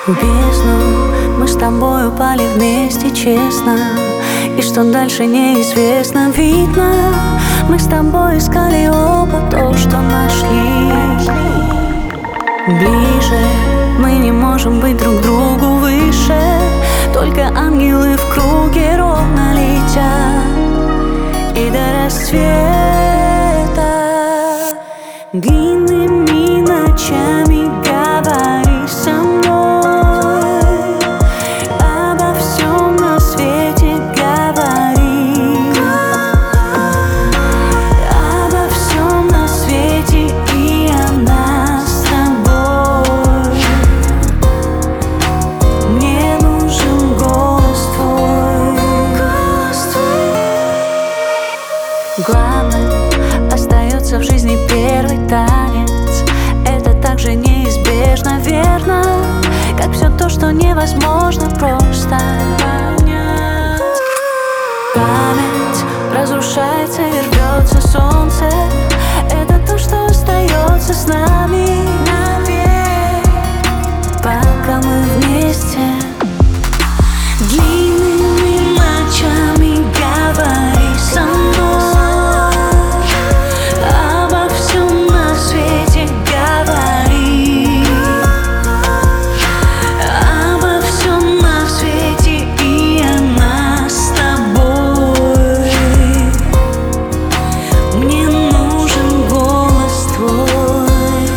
В бездну мы с тобой упали вместе честно, и что дальше неизвестно. Видно, мы с тобой искали оба то, что нашли. Ближе мы не можем быть друг другу выше, только ангелы в круге ровно летят. И до рассвета длинными ночами говори со мной, обо всем на свете говори, обо всем на свете, и она с тобой. Мне нужен голос твой. Главным остается в жизни первый танец. Это так же неизбежно, верно, как все то, что невозможно просто понять. Память разрушается и рвется солнце. Это то, что остается с нами навек, пока мы вместе. Длинными ночами говори со мной, обо всем на свете говори, обо всем на свете, и она с тобой. Мне нужен голос твой.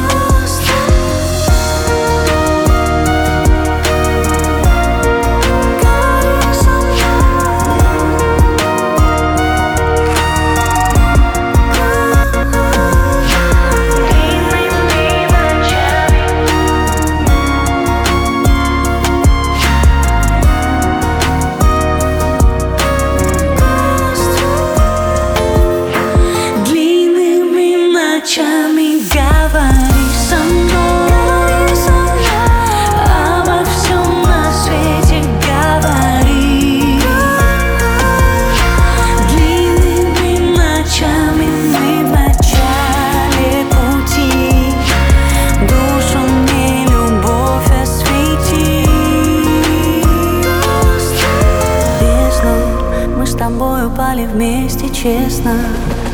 Ночами говори со мной, обо всем на свете говори. Длинными ночами мы в начале пути, душу мне любовь освети. В бездну мы с тобой упали вместе честно,